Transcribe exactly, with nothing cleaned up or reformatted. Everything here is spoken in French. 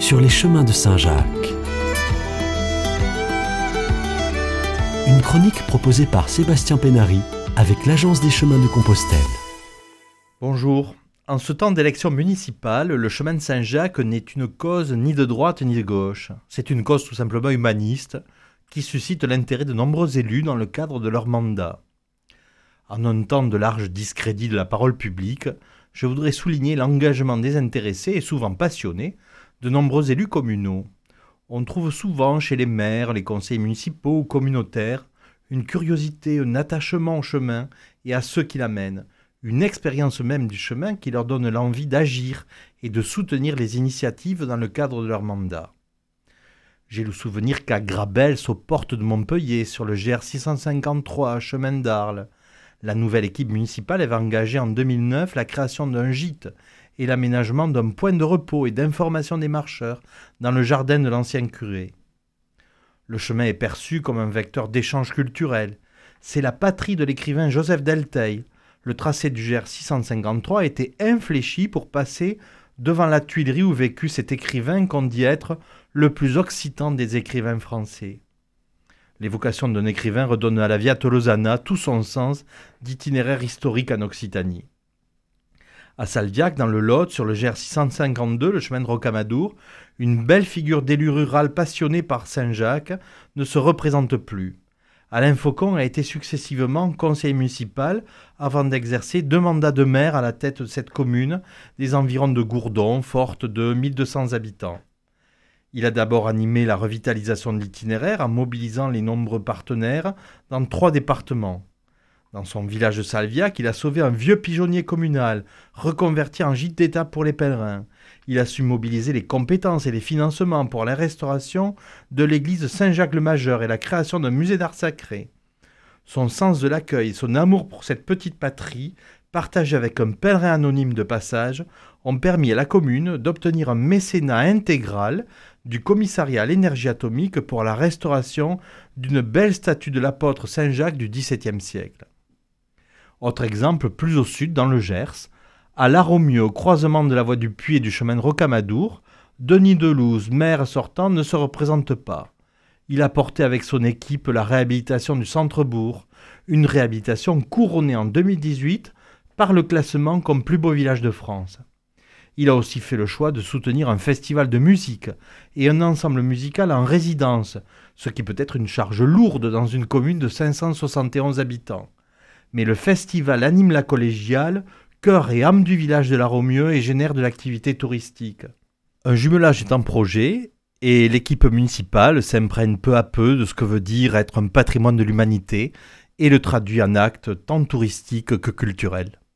sur les chemins de Saint-Jacques. Une chronique proposée par Sébastien Pénary avec l'Agence des chemins de Compostelle. Bonjour. En ce temps d'élection municipale, le chemin de Saint-Jacques n'est une cause ni de droite ni de gauche. C'est une cause tout simplement humaniste qui suscite l'intérêt de nombreux élus dans le cadre de leur mandat. En un temps de large discrédit de la parole publique, je voudrais souligner l'engagement désintéressé et souvent passionné de nombreux élus communaux. On trouve souvent chez les maires, les conseillers municipaux ou communautaires une curiosité, un attachement au chemin et à ceux qui l'amènent, une expérience même du chemin qui leur donne l'envie d'agir et de soutenir les initiatives dans le cadre de leur mandat. J'ai le souvenir qu'à Grabels, aux portes de Montpellier, sur le G R six cent cinquante-trois, chemin d'Arles, la nouvelle équipe municipale avait engagé en deux mille neuf la création d'un gîte et l'aménagement d'un point de repos et d'information des marcheurs dans le jardin de l'ancien curé. Le chemin est perçu comme un vecteur d'échange culturel. C'est la patrie de l'écrivain Joseph Delteil. Le tracé du G R six cent cinquante-trois était infléchi pour passer devant la Tuilerie où vécut cet écrivain qu'on dit être le plus occitan des écrivains français. L'évocation d'un écrivain redonne à la Via Tolosana tout son sens d'itinéraire historique en Occitanie. À Salviac, dans le Lot, sur le G R six cent cinquante-deux, le chemin de Rocamadour, une belle figure d'élu rural passionné par Saint-Jacques ne se représente plus. Alain Faucon a été successivement conseiller municipal avant d'exercer deux mandats de maire à la tête de cette commune des environs de Gourdon, forte de mille deux cents habitants. Il a d'abord animé la revitalisation de l'itinéraire en mobilisant les nombreux partenaires dans trois départements. Dans son village de Salviac, il a sauvé un vieux pigeonnier communal, reconverti en gîte d'État pour les pèlerins. Il a su mobiliser les compétences et les financements pour la restauration de l'église Saint-Jacques-le-Majeur et la création d'un musée d'art sacré. Son sens de l'accueil et son amour pour cette petite patrie, partagé avec un pèlerin anonyme de passage, ont permis à la commune d'obtenir un mécénat intégral du commissariat à l'énergie atomique pour la restauration d'une belle statue de l'apôtre Saint-Jacques du dix-septième siècle. Autre exemple, plus au sud, dans le Gers, à Laromieux, au croisement de la voie du Puy et du chemin de Rocamadour, Denis Delouze, maire sortant, ne se représente pas. Il a porté avec son équipe la réhabilitation du centre-bourg, une réhabilitation couronnée en deux mille dix-huit par le classement comme plus beau village de France. Il a aussi fait le choix de soutenir un festival de musique et un ensemble musical en résidence, ce qui peut être une charge lourde dans une commune de cinq cent soixante et onze habitants. Mais le festival anime la collégiale, cœur et âme du village de Laromieux et génère de l'activité touristique. Un jumelage est en projet et l'équipe municipale s'imprègne peu à peu de ce que veut dire être un patrimoine de l'humanité et le traduit en actes tant touristiques que culturels.